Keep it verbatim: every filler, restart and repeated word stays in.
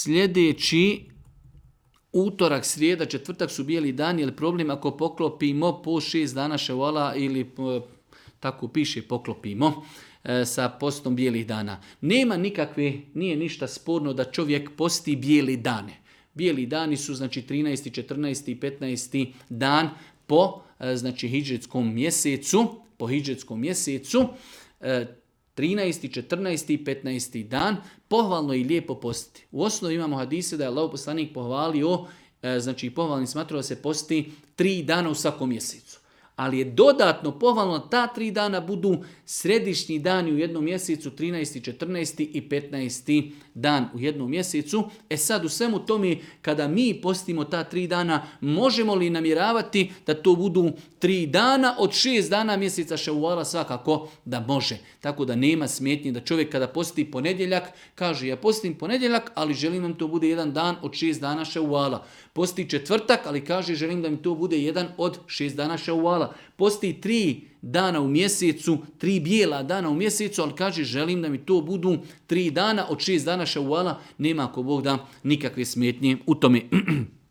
sljedeći utorak, srijeda, četvrtak su bijeli dani, je li problem ako poklopimo po šest dana ševala ili tako piše poklopimo sa postom bijelih dana. Nema nikakve, nije ništa sporno da čovjek posti bijeli dane. Bijeli dani su znači trinaesti, četrnaesti i petnaesti dan po znači hidžetskom mjesecu, po hidžetskom mjesecu, trinaesti, četrnaesti i petnaesti dan, pohvalno i lijepo postiti. U osnovi imamo hadise da je Allahov poslanik pohvalio, znači pohvalni smatrao da se posti tri dana u svakom mjesecu. Ali je dodatno pohvalno ta tri dana budu središnji dani u jednom mjesecu, trinaesti, četrnaesti i petnaesti dan u jednom mjesecu. E sad u svemu tome kada mi postimo ta tri dana, možemo li namjeravati da to budu tri dana od šest dana mjeseca Ševala? Svakako da može. Tako da nema smetnje da čovjek kada posti ponedjeljak kaže ja postim ponedjeljak, ali želim da mi to bude jedan dan od šest dana Ševala. Posti četvrtak, ali kaže želim da mi to bude jedan od šest dana Ševala. Posti tri dana u mjesecu, tri bijela dana u mjesecu, ali kaže želim da mi to budu tri dana od šest dana Ševala. Nema ako Bog da nikakve smetnje u tome.